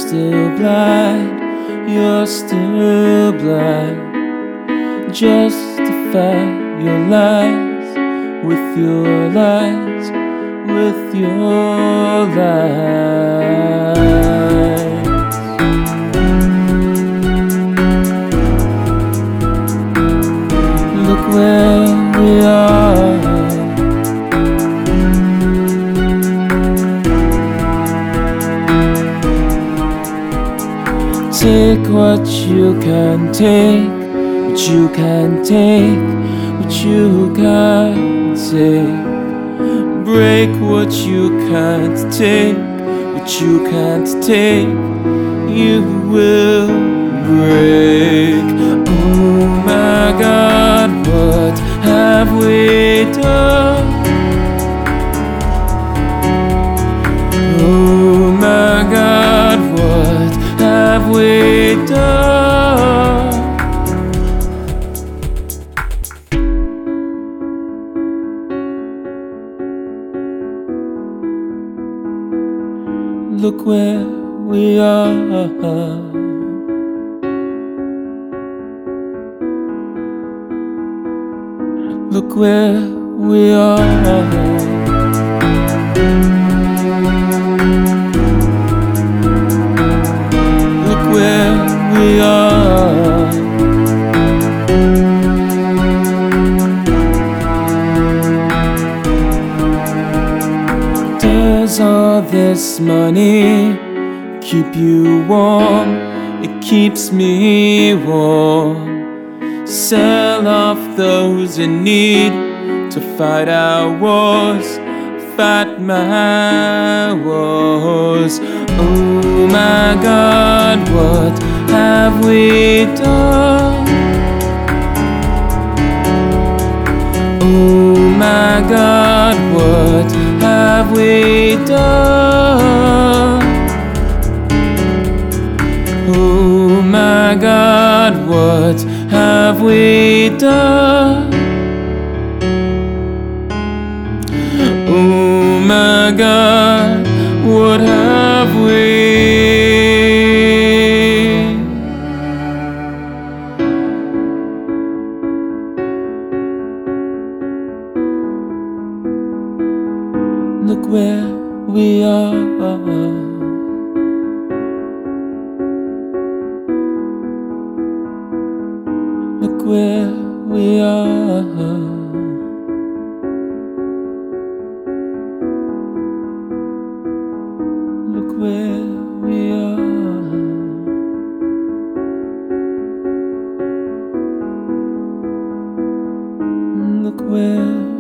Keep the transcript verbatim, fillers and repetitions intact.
still blind, you're still blind. Justify your lies with your lies, with your lies. Look where we are. Take what you can take, what you can take, what you can't take. Break what you can't take, what you can't take, you will break. Oh my God, what have we done? Oh my God, what have we done? Look where we are. Look where we are. Look where we are. Does all this money keep you warm? It keeps me warm. Sell off those in need to fight our wars, fight my wars. Oh my God, what have we done? Oh my God, what have we done? Oh my God, what have we done? Oh my God, what have we? Look where we are. Look where we are. Look where we are. Look where